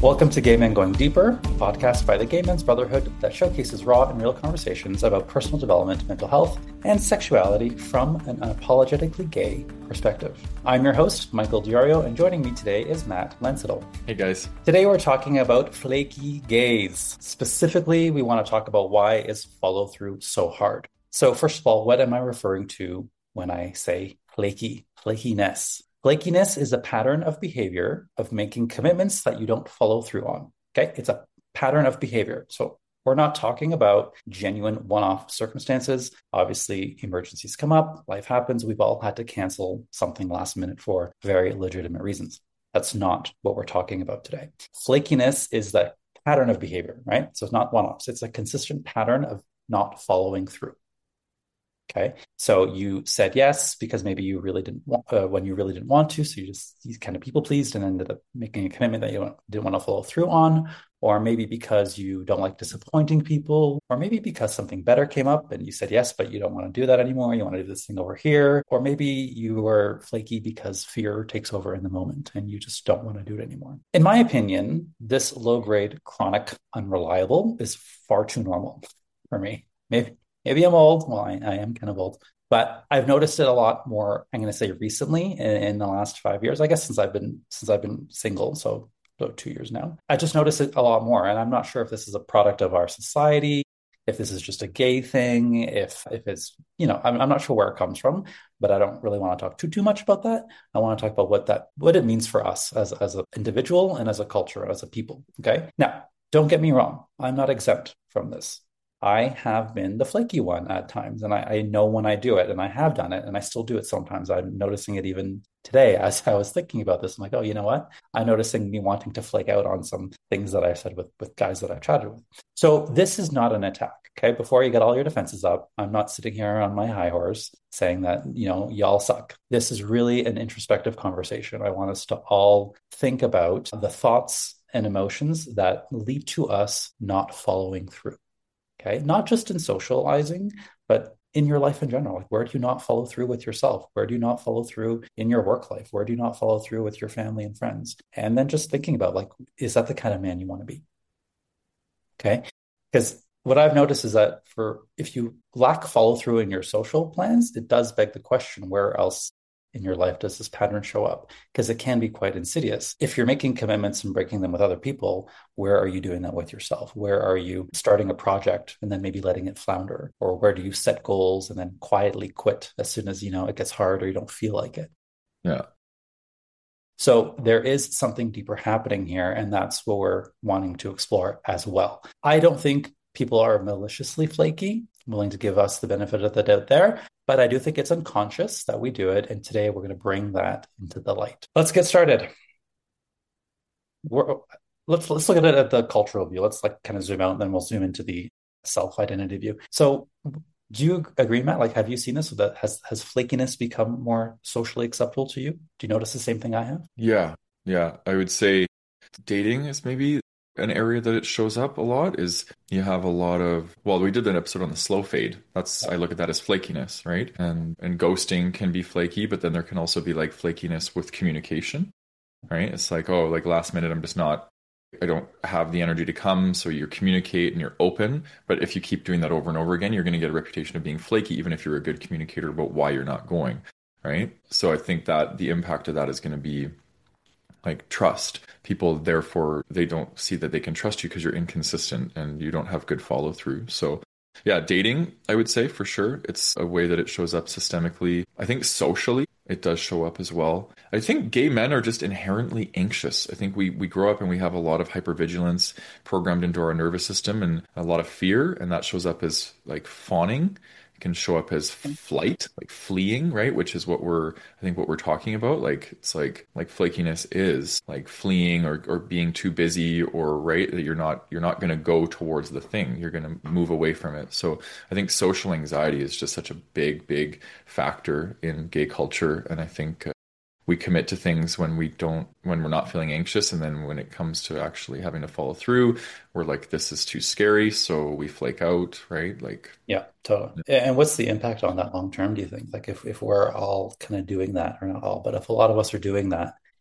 Welcome to Gay Men Going Deeper, a podcast by the Gay Men's Brotherhood that showcases raw and real conversations about personal development, mental health, and sexuality from an unapologetically gay perspective. I'm your host, Michael Diorio, and joining me today is Matt Lansettle. Hey guys. Today we're talking about flaky gays. Specifically, we want to talk about why is follow-through so hard. So first of all, what am I referring to when I say flaky? Flakiness. Flakiness is a pattern of behavior of making commitments that you don't follow through on. Okay, it's a pattern of behavior. So we're not talking about genuine one-off circumstances. Obviously, emergencies come up, life happens. We've all had to cancel something last minute for very legitimate reasons. That's not what we're talking about today. Flakiness is the pattern of behavior, right? So it's not one-offs. It's a consistent pattern of not following through. Okay, so you said yes because maybe you really didn't want when you really didn't want to, so you kind of people pleased and ended up making a commitment that you didn't want to follow through on, or maybe because you don't like disappointing people, or maybe because something better came up and you said yes, but you don't want to do that anymore. You want to do this thing over here, or maybe you were flaky because fear takes over in the moment and you just don't want to do it anymore. In my opinion, this low-grade chronic unreliable is far too normal for me. Maybe I'm old. Well, I am kind of old, but I've noticed it a lot more. I'm going to say recently in the last 5 years, I guess, since I've been single. So about 2 years now, I just noticed it a lot more. And I'm not sure if this is a product of our society, if this is just a gay thing, if it's, I'm not sure where it comes from, but I don't really want to talk too much about that. I want to talk about what it means for us as an individual and as a culture, as a people. Okay. Now, don't get me wrong. I'm not exempt from this. I have been the flaky one at times, and I know when I do it, and I have done it, and I still do it sometimes. I'm noticing it even today as I was thinking about this. I'm like, oh, you know what? I'm noticing me wanting to flake out on some things that I've said with guys that I've chatted with. So this is not an attack, okay? Before you get all your defenses up, I'm not sitting here on my high horse saying that, y'all suck. This is really an introspective conversation. I want us to all think about the thoughts and emotions that lead to us not following through. Okay, not just in socializing, but in your life in general. Like, where do you not follow through with yourself? Where do you not follow through in your work life? Where do you not follow through with your family and friends? And then just thinking about, like, is that the kind of man you want to be? Okay, because what I've noticed is that if you lack follow through in your social plans, it does beg the question, where else in your life does this pattern show up? Because it can be quite insidious. If you're making commitments and breaking them with other people, where are you doing that with yourself? Where are you starting a project and then maybe letting it flounder? Or where do you set goals and then quietly quit as soon as, it gets hard or you don't feel like it? Yeah. So there is something deeper happening here, and that's what we're wanting to explore as well. I don't think people are maliciously flaky. I'm willing to give us the benefit of the doubt there, but I do think it's unconscious that we do it. And today we're going to bring that into the light. Let's get started. Let's look at it at the cultural view. Let's kind of zoom out and then we'll zoom into the self-identity view. So do you agree, Matt? Have you seen this? So that has flakiness become more socially acceptable to you? Do you notice the same thing I have? Yeah. I would say dating is maybe an area that it shows up a lot. Is you have a lot of, well, we did an episode on the slow fade. I look at that as flakiness, right? And ghosting can be flaky, but then there can also be flakiness with communication, right? It's last minute, I don't have the energy to come. So you communicate and you're open. But if you keep doing that over and over again, you're going to get a reputation of being flaky, even if you're a good communicator about why you're not going, right? So I think that the impact of that is going to be trust. People, therefore, they don't see that they can trust you because you're inconsistent and you don't have good follow through. So yeah, dating, I would say for sure, it's a way that it shows up systemically. I think socially, it does show up as well. I think gay men are just inherently anxious. I think we grow up and we have a lot of hypervigilance programmed into our nervous system and a lot of fear, and that shows up as fawning. It can show up as flight, fleeing, right? Which is what we're talking about. It's flakiness is fleeing or being too busy, or right, that you're not going to go towards the thing. You're going to move away from it. So I think social anxiety is just such a big factor in gay culture. And I think we commit to things when we're not feeling anxious. And then when it comes to actually having to follow through, we're this is too scary. So we flake out, right? Yeah, totally. And what's the impact on that long term, do you think? If we're all kind of doing that, or not all, but if a lot of us are doing that,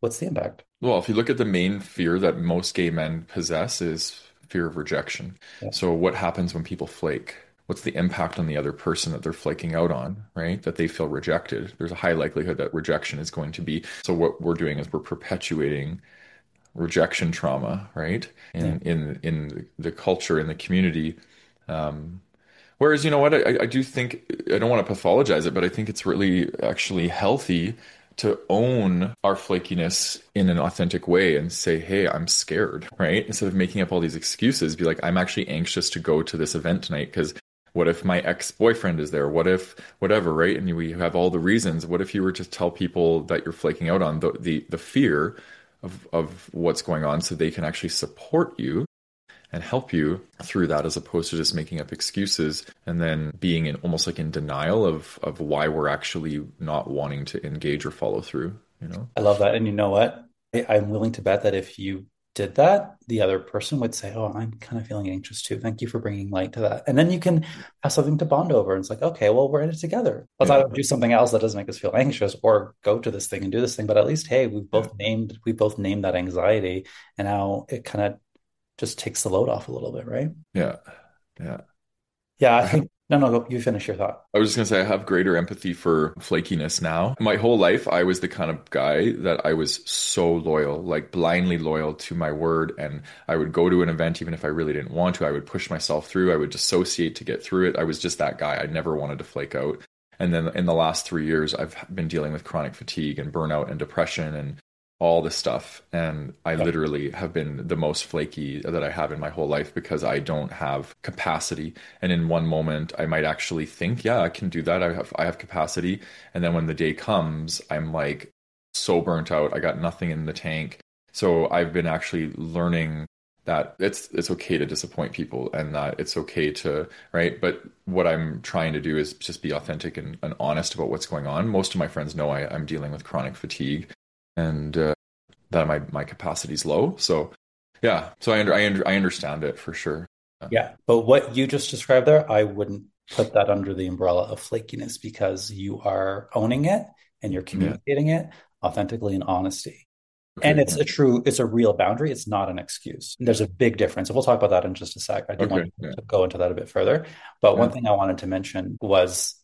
What's the impact? Well, if you look at the main fear that most gay men possess is fear of rejection. Yeah. So what happens when people flake? What's the impact on the other person that they're flaking out on, right? That they feel rejected. There's a high likelihood that rejection is going to be. So what we're doing is we're perpetuating rejection trauma, right? Yeah. In the culture, in the community. Whereas, you know what, I do think, I don't want to pathologize it, but I think it's really actually healthy to own our flakiness in an authentic way and say, hey, I'm scared, right? Instead of making up all these excuses, be like, I'm actually anxious to go to this event tonight because what if my ex-boyfriend is there? What if whatever, right? And we have all the reasons. What if you were to tell people that you're flaking out on the fear of what's going on so they can actually support you and help you through that as opposed to just making up excuses and then being in almost like in denial of why we're actually not wanting to engage or follow through, you know? I love that. And you know what? I'm willing to bet that if you did that, the other person would say, "Oh, I'm kind of feeling anxious too. Thank you for bringing light to that." And then you can have something to bond over. And it's like, okay, well, we're in it together. Let's Yeah, either do something else that doesn't make us feel anxious or go to this thing and do this thing. But at least, hey, yeah, we both named that anxiety. And now it kind of just takes the load off a little bit, right? yeah, yeah. Yeah, I think, no, no, go, you finish your thought. I was just gonna say I have greater empathy for flakiness now. My whole life, I was the kind of guy that I was so loyal, like blindly loyal to my word. And I would go to an event even if I really didn't want to. I would push myself through. I would dissociate to get through it. I was just that guy. I never wanted to flake out. And then in the last 3 years, I've been dealing with chronic fatigue and burnout and depression and all this stuff. And I Yeah. literally have been the most flaky that I have in my whole life because I don't have capacity. And in one moment, I might actually think, yeah, I can do that. I have capacity. And then when the day comes, I'm like so burnt out. I got nothing in the tank. So I've been actually learning that it's okay to disappoint people and that it's okay to, right? But what I'm trying to do is just be authentic and honest about what's going on. Most of my friends know I'm dealing with chronic fatigue and that my capacity is low. So yeah, so I understand it for sure. Yeah. But what you just described there, I wouldn't put that under the umbrella of flakiness because you are owning it and you're Yeah. communicating it authentically in honesty. And Okay. Yeah. it's a real boundary. It's not an excuse. There's a big difference. And we'll talk about that in just a sec. I do want Okay. Yeah. to go into that a bit further. But one Yeah. thing I wanted to mention was,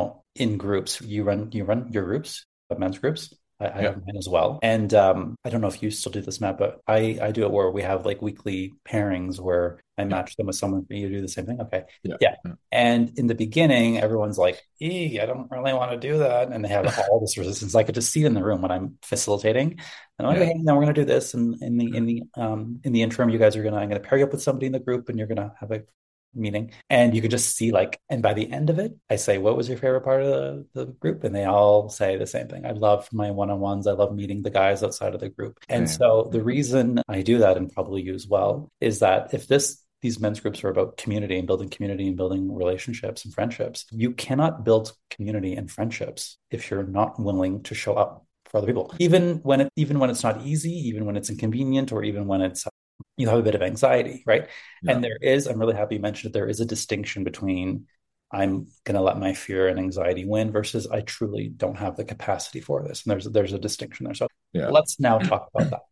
in groups, you run your groups, men's groups. I Yeah. have mine as well. And I don't know if you still do this, Matt, but I do it where we have like weekly pairings where I Yeah. match them with someone. You do the same thing? Okay. Yeah. Yeah. Yeah. And in the beginning, everyone's like, I don't really want to do that. And they have all this resistance. I could just see it in the room when I'm facilitating. And I'm like, Yeah. okay, now we're gonna do this. And in the interim, I'm gonna pair you up with somebody in the group and you're gonna have a meeting. And you could just see like, and by the end of it, I say, what was your favorite part of the group? And they all say the same thing. I love my one-on-ones. I love meeting the guys outside of the group. And Yeah. so the reason I do that, and probably you as well, is that if these men's groups are about community and building relationships and friendships. You cannot build community and friendships if you're not willing to show up for other people. Even when it's not easy, even when it's inconvenient, or even when it's you have a bit of anxiety, right? Yeah. And I'm really happy you mentioned that there is a distinction between I'm going to let my fear and anxiety win versus I truly don't have the capacity for this. And there's a distinction there. So Yeah. let's now talk about that.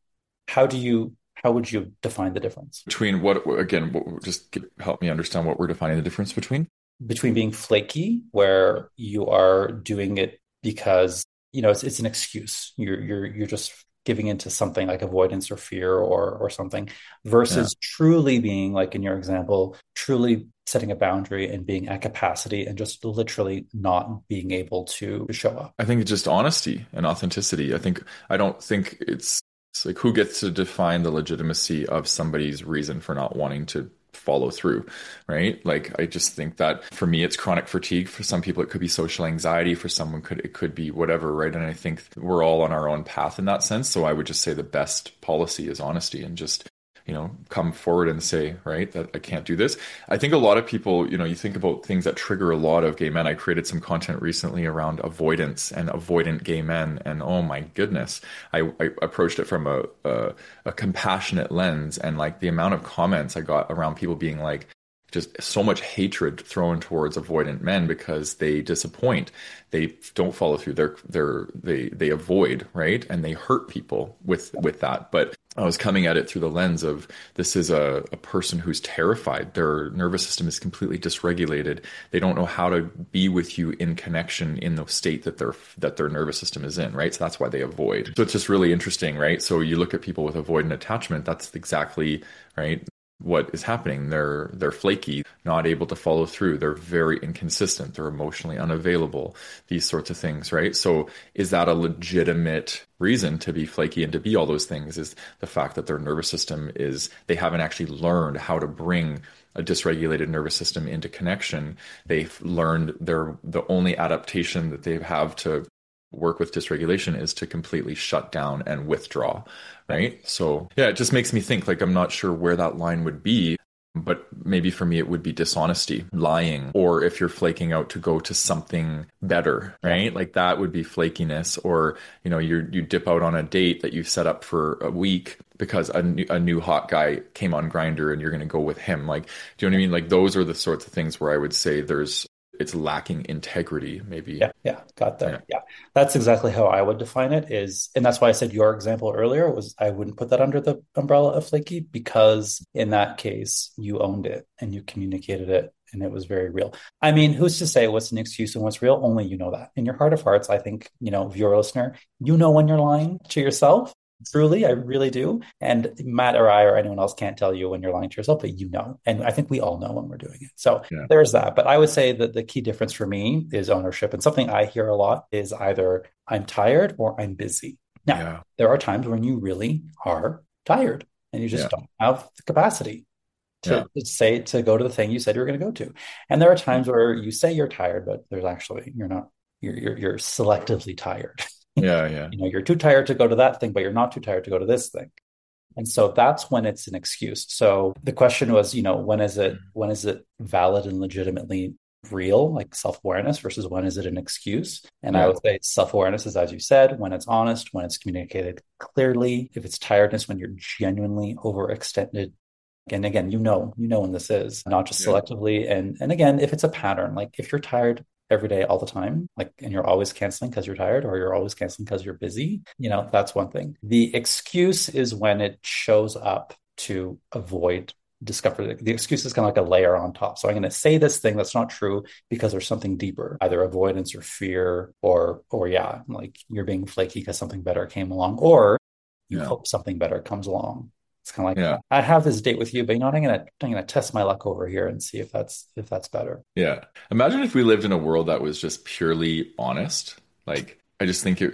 How would you define the difference Between what again? Help me understand what we're defining the difference between. between being flaky, where you are doing it because it's an excuse. You're just giving into something like avoidance or fear or something, Yeah. versus truly being like in your example, truly setting a boundary and being at capacity and just literally not being able to show up. I think it's just honesty and authenticity. I don't think it's like who gets to define the legitimacy of somebody's reason for not wanting to follow through, right? Like I just think that for me it's chronic fatigue. For some people it could be social anxiety. For someone it could be whatever, right? And I think we're all on our own path in that sense. So I would just say the best policy is honesty and just come forward and say, right, that I can't do this. I think a lot of people, you think about things that trigger a lot of gay men. I created some content recently around avoidance and avoidant gay men. And oh my goodness, I approached it from a compassionate lens. And like the amount of comments I got around people being like, just so much hatred thrown towards avoidant men because they disappoint, they don't follow through, they avoid, right, and they hurt people with that. But I was coming at it through the lens of this is a person who's terrified. Their nervous system is completely dysregulated. They don't know how to be with you in connection in the state that their nervous system is in, right? So that's why they avoid. So it's just really interesting, right? So you look at people with avoidant attachment, that's exactly right what is happening. They're flaky, not able to follow through. They're very inconsistent. They're emotionally unavailable, these sorts of things, right? So is that a legitimate reason to be flaky and to be all those things? Is the fact that their nervous system they haven't actually learned how to bring a dysregulated nervous system into connection. They've learned the only adaptation that they have to work with dysregulation is to completely shut down and withdraw, right? So yeah, it just makes me think, like, I'm not sure where that line would be, but maybe for me it would be dishonesty, lying, or if you're flaking out to go to something better, right? Like that would be flakiness. Or you dip out on a date that you've set up for a week because a new hot guy came on Grindr and you're going to go with him. Like, do you know what I mean? Like those are the sorts of things where I would say it's lacking integrity, maybe. Yeah, got that. Yeah. That's exactly how I would define it and that's why I said your example earlier was I wouldn't put that under the umbrella of flaky, because in that case, you owned it and you communicated it and it was very real. I mean, who's to say what's an excuse and what's real? Only you know that. In your heart of hearts, I think, if you're a listener, when you're lying to yourself. Truly, I really do. And Matt or I or anyone else can't tell you when you're lying to yourself, but you know. And I think we all know when we're doing it. So there's that. But I would say that the key difference for me is ownership. And something I hear a lot is either I'm tired or I'm busy. Now, there are times when you really are tired and you just don't have the capacity to go to the thing you said you were going to go to. And there are times where you say you're tired, but there's actually, you're not, you're selectively tired. You're too tired to go to that thing, but you're not too tired to go to this thing. And so that's when it's an excuse. So the question was, when is it valid and legitimately real, like self-awareness, versus when is it an excuse? And I would say self-awareness is, as you said, when it's honest, when it's communicated clearly. If it's tiredness, when you're genuinely overextended. And again, when this is not just selectively. And again, if it's a pattern, like if you're tired every day, all the time, and you're always canceling because you're tired, or you're always canceling because you're busy, that's one thing. The excuse is when it shows up to avoid discovery. The excuse is kind of like a layer on top. So I'm going to say this thing that's not true because there's something deeper, either avoidance or fear, or like you're being flaky because something better came along, or you hope something better comes along. It's kind of like, I have this date with you, but I'm gonna test my luck over here and see if that's better. Yeah. Imagine if we lived in a world that was just purely honest. Like, I just think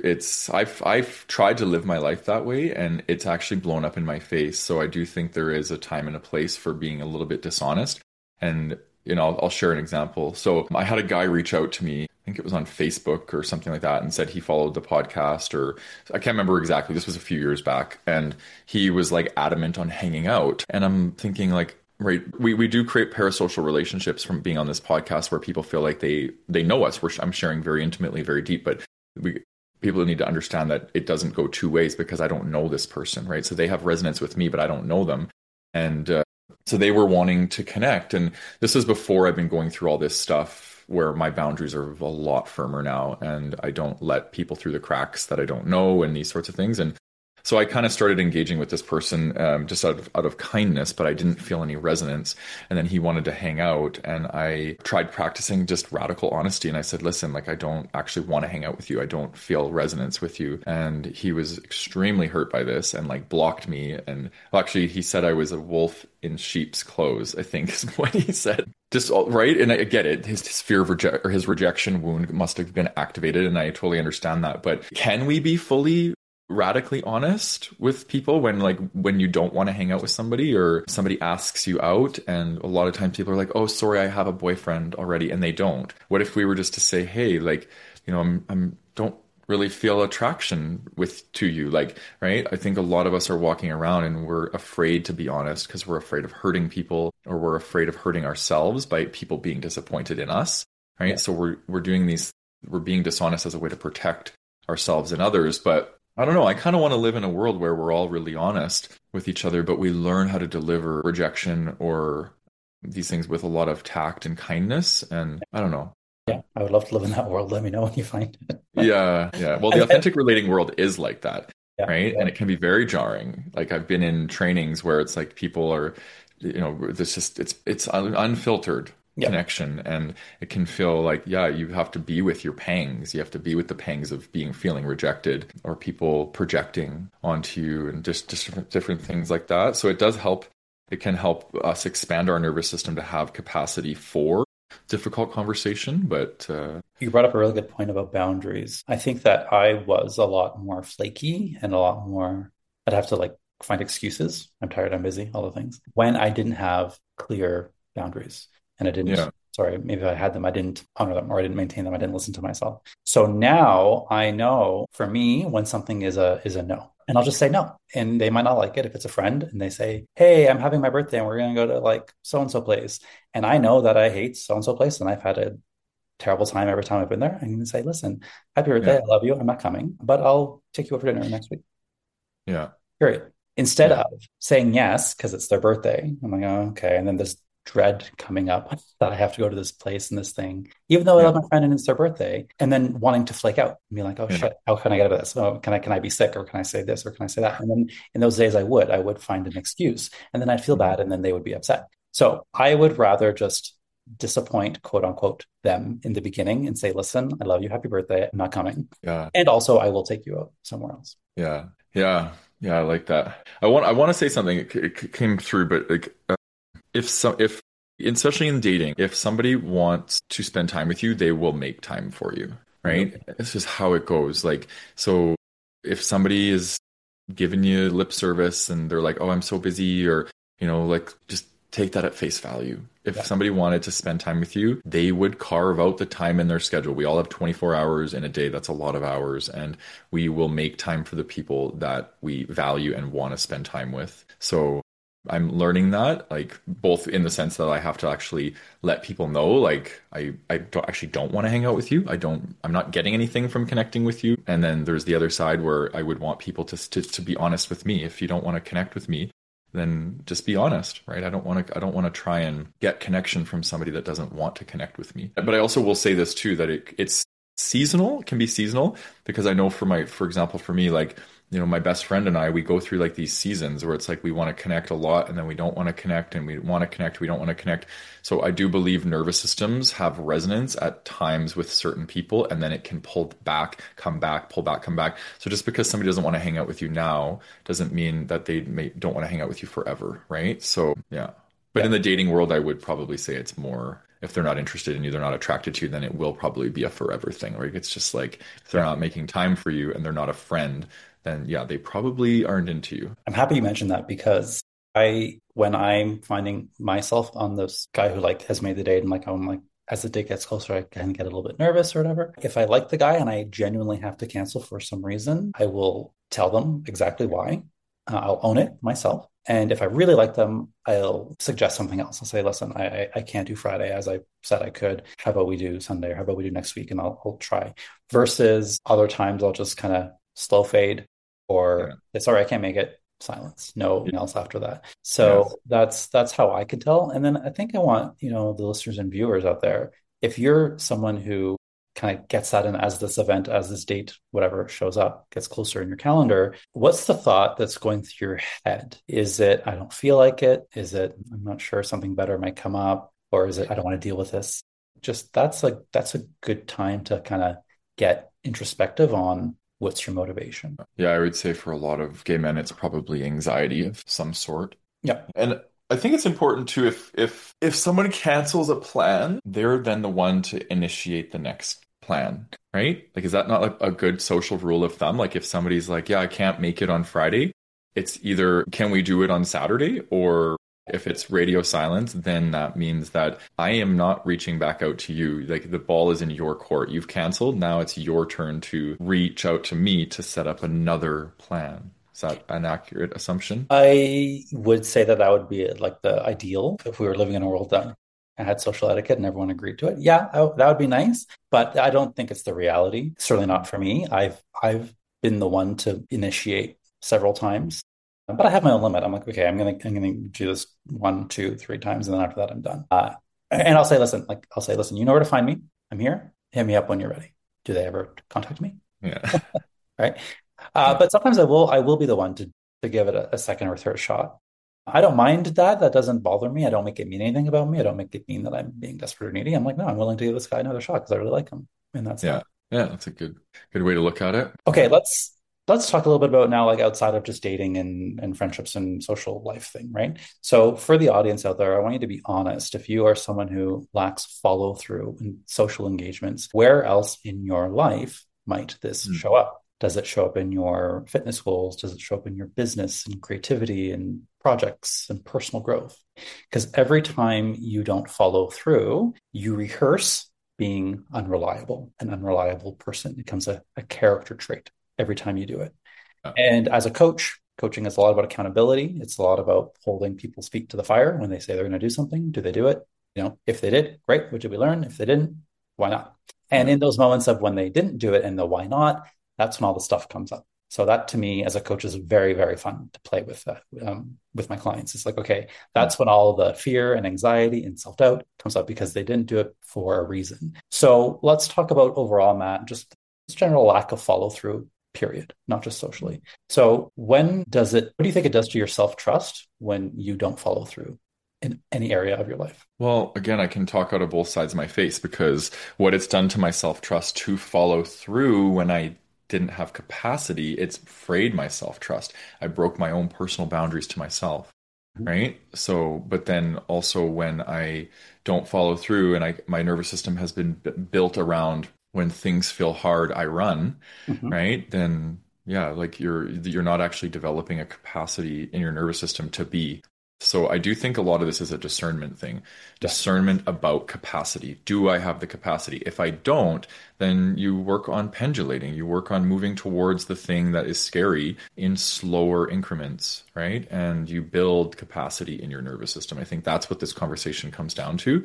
I've tried to live my life that way, and it's actually blown up in my face. So I do think there is a time and a place for being a little bit dishonest. And I'll share an example. So I had a guy reach out to me, I think it was on Facebook or something like that, and said he followed the podcast, or I can't remember exactly. This was a few years back. And he was like adamant on hanging out. And I'm thinking, like, right, we do create parasocial relationships from being on this podcast where people feel like they know us. I'm sharing very intimately, very deep, but people need to understand that it doesn't go two ways, because I don't know this person, right? So they have resonance with me, but I don't know them. And so they were wanting to connect. And this is before I've been going through all this stuff where my boundaries are a lot firmer now, and I don't let people through the cracks that I don't know and these sorts of things. And so I kind of started engaging with this person just out of kindness, but I didn't feel any resonance. And then he wanted to hang out, and I tried practicing just radical honesty. And I said, listen, like, I don't actually want to hang out with you. I don't feel resonance with you. And he was extremely hurt by this and like blocked me. And well, actually, he said I was a wolf in sheep's clothes, I think is what he said. Just right. And I get it. His fear of his rejection wound must have been activated. And I totally understand that. But can we be fully radically honest with people when you don't want to hang out with somebody, or somebody asks you out? And a lot of times people are like, oh, sorry, I have a boyfriend already, and they don't. What if we were just to say, hey, like, I'm don't really feel attraction to you, like, right? I think a lot of us are walking around and we're afraid to be honest because we're afraid of hurting people, or we're afraid of hurting ourselves by people being disappointed in us, right? So we're being dishonest as a way to protect ourselves and others. But I don't know. I kind of want to live in a world where we're all really honest with each other, but we learn how to deliver rejection or these things with a lot of tact and kindness. And I don't know. Yeah, I would love to live in that world. Let me know when you find it. Yeah, yeah. Well, the And authentic relating world is like that, yeah, right? yeah, And it can be very jarring. Like I've been in trainings where it's like people are, there's just it's unfiltered yeah. connection, and it can feel like, yeah, you have to be with your pangs. You have to be with the pangs of feeling rejected or people projecting onto you and just different things like that. So it does help. It can help us expand our nervous system to have capacity for difficult conversation, but You brought up a really good point about boundaries. I think that I was a lot more flaky and a lot more, I'd have to like find excuses. I'm tired, I'm busy, all the things. When I didn't have clear boundaries and I didn't, yeah, sorry, maybe I had them, I didn't honor them or I didn't maintain them, I didn't listen to myself. So now I know for me when something is a no. And I'll just say no. And they might not like it if it's a friend and they say, hey, I'm having my birthday and we're going to go to like so and so place. And I know that I hate so and so place and I've had a terrible time every time I've been there. I'm going to say, listen, happy birthday. yeah, I love you. I'm not coming, but I'll take you over for dinner next week. yeah, Period. Instead yeah, of saying yes because it's their birthday, I'm like, oh, okay. And then this dread coming up that I have to go to this place and this thing, even though I yeah, love my friend and it's their birthday, and then wanting to flake out and be like, oh yeah, shit, how can I get out of this? Oh, can I be sick or can I say this or can I say that? And then in those days I would find an excuse and then I'd feel mhm, bad and then they would be upset. So I would rather just disappoint, quote unquote, them in the beginning and say, listen, I love you. Happy birthday. I'm not coming. yeah, And also, I will take you out somewhere else. yeah, yeah, yeah. I like that. I want to say something. It came through, but like, if especially in dating, if somebody wants to spend time with you, they will make time for you, right? Absolutely. It's just how it goes. Like, so if somebody is giving you lip service and they're like, "Oh, I'm so busy," or like just take that at face value. If Yeah. somebody wanted to spend time with you, they would carve out the time in their schedule. We all have 24 hours in a day. That's a lot of hours, and we will make time for the people that we value and want to spend time with. So I'm learning that, like both in the sense that I have to actually let people know, like actually don't want to hang out with you. I'm not getting anything from connecting with you. And then there's the other side where I would want people to be honest with me. If you don't want to connect with me, then just be honest, right? I don't want to try and get connection from somebody that doesn't want to connect with me. But I also will say this too, that it's seasonal, it can be seasonal, because I know for example, for me, like, my best friend and I, we go through like these seasons where it's like we want to connect a lot and then we don't want to connect and we want to connect, we don't want to connect. So I do believe nervous systems have resonance at times with certain people, and then it can pull back, come back, pull back, come back. So just because somebody doesn't want to hang out with you now doesn't mean that don't want to hang out with you forever, right? So yeah. But Yeah. in the dating world, I would probably say it's more, if they're not interested in you, they're not attracted to you, then it will probably be a forever thing. Right? It's just like if they're Yeah. not making time for you and they're not a friend, then yeah, they probably aren't into you. I'm happy you mentioned that because when I'm finding myself on this guy who like has made the date and like, I'm like, as the date gets closer, I can get a little bit nervous or whatever. If I like the guy and I genuinely have to cancel for some reason, I will tell them exactly why. I'll own it myself. And if I really like them, I'll suggest something else. I'll say, listen, I can't do Friday as I said I could. How about we do Sunday? Or how about we do next week? And I'll try. Versus other times I'll just kind of slow fade or Yeah. sorry, I can't make it. Silence. No Yeah. one else after that. Yes. So that's how I can tell. And then I think I want, the listeners and viewers out there, if you're someone who kind of gets that in as this event, as this date, whatever shows up, gets closer in your calendar, what's the thought that's going through your head? Is it, I don't feel like it? Is it, I'm not sure, something better might come up? Or is it, I don't want to deal with this? Just that's a good time to kind of get introspective on what's your motivation. Yeah, I would say for a lot of gay men, it's probably anxiety of some sort. Yeah. And I think it's important too, if someone cancels a plan, they're then the one to initiate the next plan, right? Like, is that not like a good social rule of thumb? Like, if somebody's like, yeah, I can't make it on Friday, it's either can we do it on Saturday, or if it's radio silence, then that means that I am not reaching back out to you. Like, the ball is in your court. You've canceled. Now it's your turn to reach out to me to set up another plan. Is that an accurate assumption? I would say that would be like the ideal if we were living in a world that had social etiquette and everyone agreed to it. Yeah, that would be nice, but I don't think it's the reality. Certainly not for me. I've been the one to initiate several times. But I have my own limit. I'm like, okay, I'm gonna do this one, two, three times, and then after that, I'm done. And I'll say, listen, you know where to find me. I'm here. Hit me up when you're ready. Do they ever contact me? Yeah. Right. Yeah. But sometimes I will be the one to give it a second or third shot. I don't mind that. That doesn't bother me. I don't make it mean anything about me. I don't make it mean that I'm being desperate or needy. I'm like, no, I'm willing to give this guy another shot because I really like him. And that's Yeah. that. Yeah. That's a good way to look at it. Okay, let's talk a little bit about now, like outside of just dating and friendships and social life thing, right? So for the audience out there, I want you to be honest. If you are someone who lacks follow through in social engagements, where else in your life might this Mm. show up? Does it show up in your fitness goals? Does it show up in your business and creativity and projects and personal growth? Because every time you don't follow through, you rehearse being unreliable. An unreliable person becomes a character trait every time you do it. Yeah. And as a coach, coaching is a lot about accountability. It's a lot about holding people's feet to the fire when they say they're going to do something. Do they do it? You know, if they did, great. What did we learn? If they didn't, why not? And Yeah. in those moments of when they didn't do it and the why not, that's when all the stuff comes up. So that to me as a coach is very, very fun to play with my clients. It's like, okay, Mm. that's when all the fear and anxiety and self-doubt comes up because they didn't do it for a reason. So let's talk about overall, Matt, just this general lack of follow through, period, not just socially. So what do you think it does to your self-trust when you don't follow through in any area of your life? Well, again, I can talk out of both sides of my face because what it's done to my self-trust to follow through when I didn't have capacity, it's frayed my self-trust. I broke my own personal boundaries to myself, right? So, but then also when I don't follow through and my nervous system has been built around when things feel hard, I run, Mm-hmm. right? Then yeah, like you're not actually developing a capacity in your nervous system to be. So I do think a lot of this is a discernment thing. Yeah. Discernment about capacity. Do I have the capacity? If I don't, then you work on pendulating. You work on moving towards the thing that is scary in slower increments, right? And you build capacity in your nervous system. I think that's what this conversation comes down to.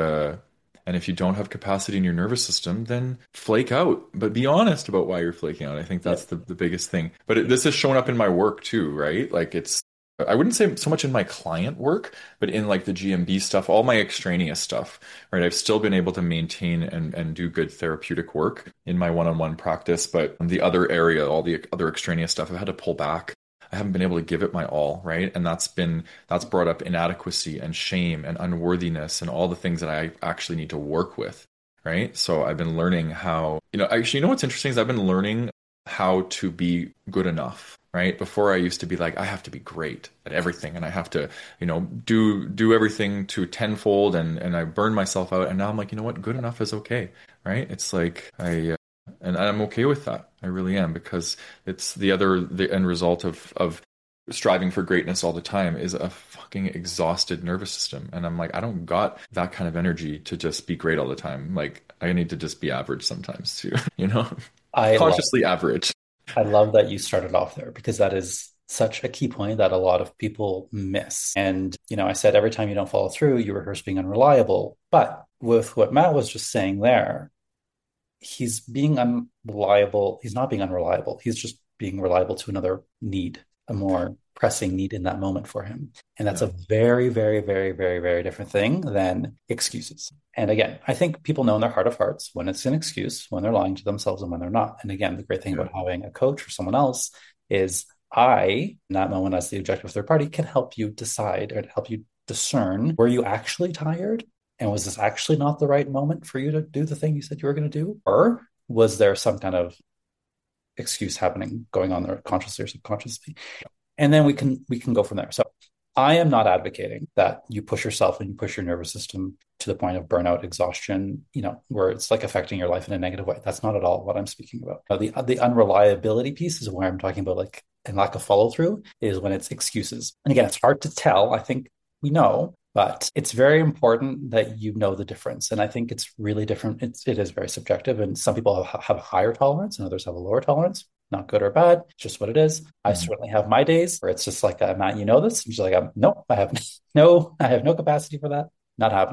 And if you don't have capacity in your nervous system, then flake out, but be honest about why you're flaking out. I think Yeah. that's the biggest thing. But this has shown up in my work too, right? Like I wouldn't say so much in my client work, but in like the GMB stuff, all my extraneous stuff, right? I've still been able to maintain and do good therapeutic work in my one-on-one practice, but the other area, all the other extraneous stuff, I've had to pull back. I haven't been able to give it my all, right? And that's brought up inadequacy and shame and unworthiness and all the things that I actually need to work with, right? So I've been learning how, actually, what's interesting is I've been learning how to be good enough. Right. Before I used to be like, I have to be great at everything and I have to, do everything to tenfold and I burn myself out. And now I'm like, you know what? Good enough is okay. Right. It's like and I'm okay with that. I really am because it's the end result of striving for greatness all the time is a fucking exhausted nervous system. And I'm like, I don't got that kind of energy to just be great all the time. Like I need to just be average sometimes too, I love consciously average. I love that you started off there because that is such a key point that a lot of people miss. And, I said every time you don't follow through, you rehearse being unreliable. But with what Matt was just saying there, he's being unreliable. He's not being unreliable. He's just being reliable to another need, a more pressing need in that moment for him. And that's Yeah. a very, very, very, very, very different thing than excuses. And again, I think people know in their heart of hearts when it's an excuse, when they're lying to themselves and when they're not. And again, the great thing Yeah. about having a coach or someone else is I, in that moment as the objective third party, can help you decide or help you discern, were you actually tired? And was this actually not the right moment for you to do the thing you said you were going to do? Or was there some kind of excuse happening going on there consciously or subconsciously? And then we can go from there. So I am not advocating that you push yourself and you push your nervous system to the point of burnout, exhaustion, where it's like affecting your life in a negative way. That's not at all what I'm speaking about. The unreliability piece is where I'm talking about, like, and lack of follow through is when it's excuses. And again, it's hard to tell. I think we know, but it's very important that you know the difference. And I think it's really different. It is very subjective. And some people have a higher tolerance and others have a lower tolerance. Not good or bad, it's just what it is. I Mhm. certainly have my days where it's just like, Matt, you know this? And she's like, no, I have no capacity for that. Not happening.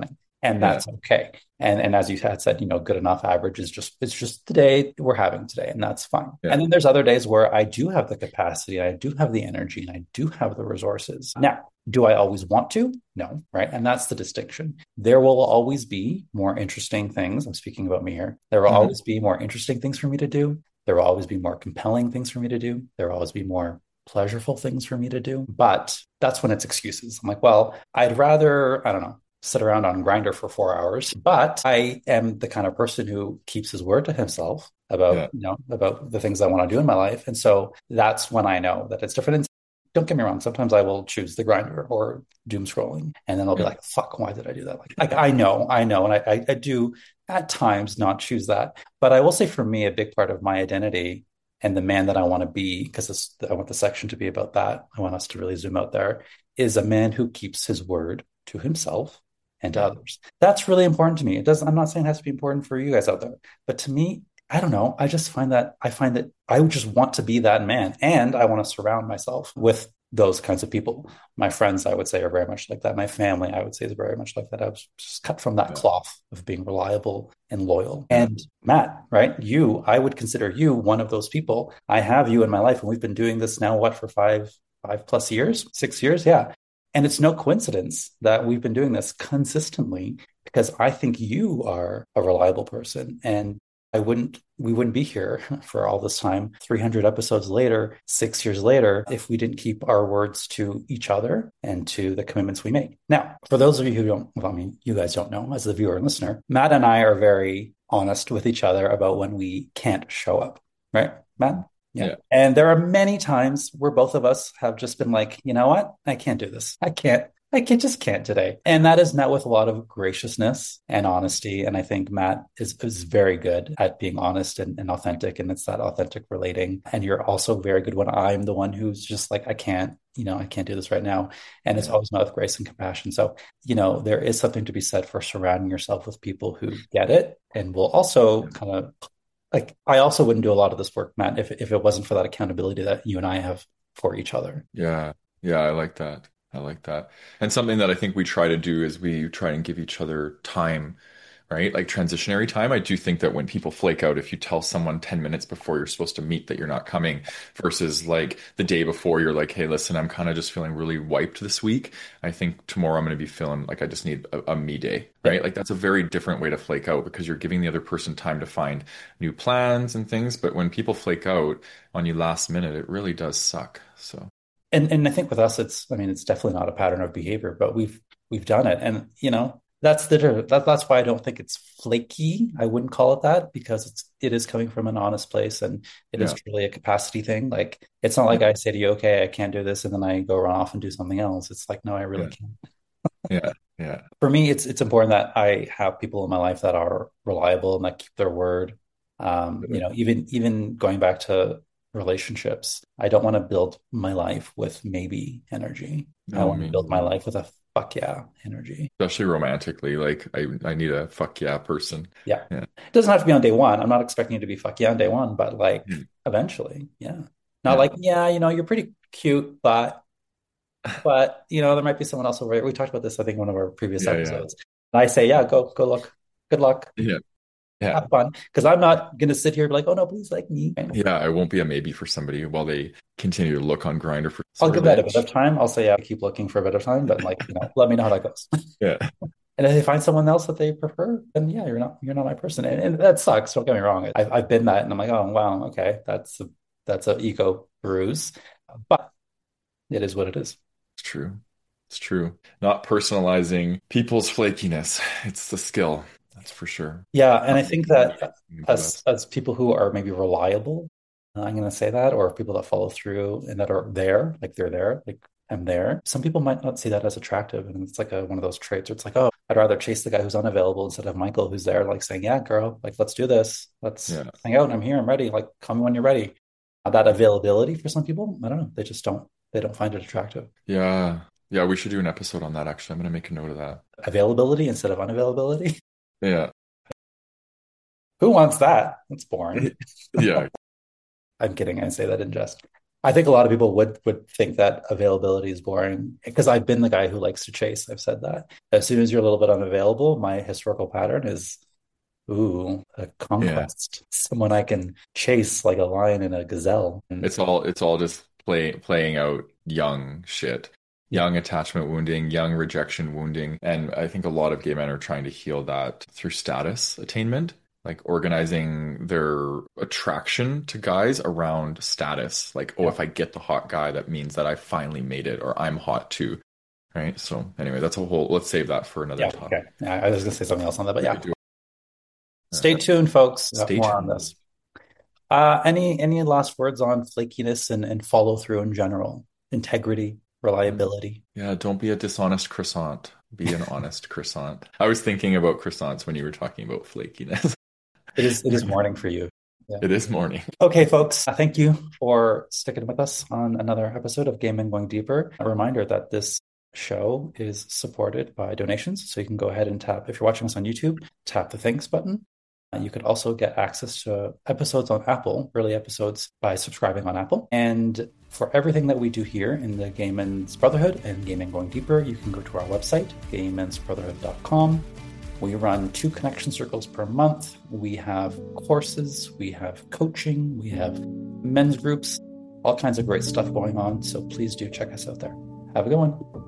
And Yeah. that's okay. And as you had said, good enough average is just it's just the day we're having today, and that's fine. Yeah. And then there's other days where I do have the capacity, I do have the energy, and I do have the resources. Now, do I always want to? No, right? And that's the distinction. There will always be more interesting things. I'm speaking about me here. There will Mhm. always be more interesting things for me to do. There will always be more compelling things for me to do. There will always be more pleasurable things for me to do. But that's when it's excuses. I'm like, well, I'd rather, I don't know, sit around on Grindr for 4 hours, but I am the kind of person who keeps his word to himself about, Yeah. about the things I want to do in my life. And so that's when I know that it's different. And don't get me wrong, sometimes I will choose the Grindr or doom scrolling, and then I'll be Yeah. like, fuck, why did I do that? Like I know. And I do at times not choose that. But I will say for me, a big part of my identity and the man that I want to be, because I want the section to be about that. I want us to really zoom out there, is a man who keeps his word to himself and to Yeah. others. That's really important to me. It does. I'm not saying it has to be important for you guys out there, but to me, I don't know. I find that I just want to be that man, and I want to surround myself with those kinds of people. My friends, I would say, are very much like that. My family, I would say, is very much like that. I was just cut from that Yeah. cloth of being reliable and loyal. Yeah. And Matt, right? I would consider you one of those people. I have you in my life, and we've been doing this now, what, for five plus years, 6 years? Yeah. And it's no coincidence that we've been doing this consistently because I think you are a reliable person. And we wouldn't be here for all this time, 300 episodes later, 6 years later, if we didn't keep our words to each other and to the commitments we make. Now, for those of you who don't, well, I mean, you guys don't know as the viewer and listener, Matt and I are very honest with each other about when we can't show up, right, Matt? Yeah. Yeah. And there are many times where both of us have just been like, you know what? I can't do this. Just can't today. And that is met with a lot of graciousness and honesty. And I think Matt is very good at being honest and authentic. And it's that authentic relating. And you're also very good when I'm the one who's just like, I can't do this right now. And it's Yeah. always met with grace and compassion. So, there is something to be said for surrounding yourself with people who get it and will also kind of like, I also wouldn't do a lot of this work, Matt, if it wasn't for that accountability that you and I have for each other. Yeah. Yeah. I like that. I like that. And something that I think we try to do is we try and give each other time, right? Like transitionary time. I do think that when people flake out, if you tell someone 10 minutes before you're supposed to meet that you're not coming versus like the day before, you're like, hey, listen, I'm kind of just feeling really wiped this week. I think tomorrow I'm going to be feeling like I just need a me day, Yeah. right? Like that's a very different way to flake out because you're giving the other person time to find new plans and things. But when people flake out on you last minute, it really does suck. So, And I think with us, it's definitely not a pattern of behavior, but we've done it. And that's why I don't think it's flaky. I wouldn't call it that because it is coming from an honest place and it is yeah, truly a capacity thing. Like it's not like yeah, I say to you, okay, I can't do this, and then I go run off and do something else. It's like, no, I really yeah, can't. yeah, yeah, For me, it's important that I have people in my life that are reliable and that keep their word. Even going back to relationships, I don't want to build my life with maybe energy. I no, want to me build my neither. life with a fuck yeah energy. Especially romantically. Like I need a fuck yeah person. Yeah. Yeah. It doesn't have to be on day one. I'm not expecting you to be fuck yeah on day one, but like Mm. eventually, yeah. Not Yeah. like, yeah, you're pretty cute, but there might be someone else over here. We talked about this, I think, in one of our previous Yeah. Yeah. episodes. And I say, yeah, go look. Good luck. Yeah. Yeah. Have fun. Because I'm not gonna sit here and be like, oh no, please like me. Yeah. I won't be a maybe for somebody while they continue to look on Grindr for I'll sort give of that a bit of itch. time. I'll say, yeah, keep looking for a bit of time, but like, let me know how that goes. Yeah. And if they find someone else that they prefer, then yeah, you're not my person. And that sucks. Don't get me wrong. I've been that, and I'm like, oh wow, okay, that's a ego bruise, but it is what it is. It's true. It's true. Not personalizing people's flakiness. It's the skill. That's for sure. Yeah, and Not I think making that it the as best. as people who are maybe reliable, I'm going to say that, or people that follow through and that are there, like they're there, like I'm there. Some people might not see that as attractive, and it's like one of those traits where it's like, oh, I'd rather chase the guy who's unavailable instead of Michael who's there, like saying, yeah, girl, like let's do this, let's Yeah. hang out. I'm here, I'm ready. Like call me when you're ready. That availability for some people, I don't know, they don't find it attractive. Yeah. Yeah. We should do an episode on that, actually. I'm going to make a note of that. Availability instead of unavailability. Yeah. Who wants that? That's boring. Yeah. I'm kidding. I say that in jest. I think a lot of people would think that availability is boring because I've been the guy who likes to chase. I've said that. As soon as you're a little bit unavailable, my historical pattern is, ooh, a Yeah. conquest. Someone I can chase like a lion and a gazelle. And It's all just playing out young shit. yeah, Young attachment wounding, young rejection wounding. And I think a lot of gay men are trying to heal that through status attainment, like organizing their attraction to guys around status. Like, oh, yeah. if I get the hot guy, that means that I finally made it or I'm hot too. Right. So anyway, that's a whole, let's save that for another Yeah, topic. okay. Yeah, I was gonna say something else on that, but We yeah. could do Stay tuned, folks. We'll have Stay more on tuned. this. Any last words on flakiness and follow through in general? Integrity, reliability. Yeah, don't be a dishonest croissant. Be an honest croissant. I was thinking about croissants when you were talking about flakiness. It is morning for you. Yeah. It is morning. Okay, folks, thank you for sticking with us on another episode of Gaming Going Deeper. A reminder that this show is supported by donations. So you can go ahead and tap, if you're watching us on YouTube, tap the thanks button. You could also get access to episodes on Apple, early episodes, by subscribing on Apple. And for everything that we do here in the Gay Men's Brotherhood and Gaming Going Deeper, you can go to our website, gaymensbrotherhood.com. We run 2 connection circles per month. We have courses, we have coaching, we have men's groups, all kinds of great stuff going on. So please do check us out there. Have a good one.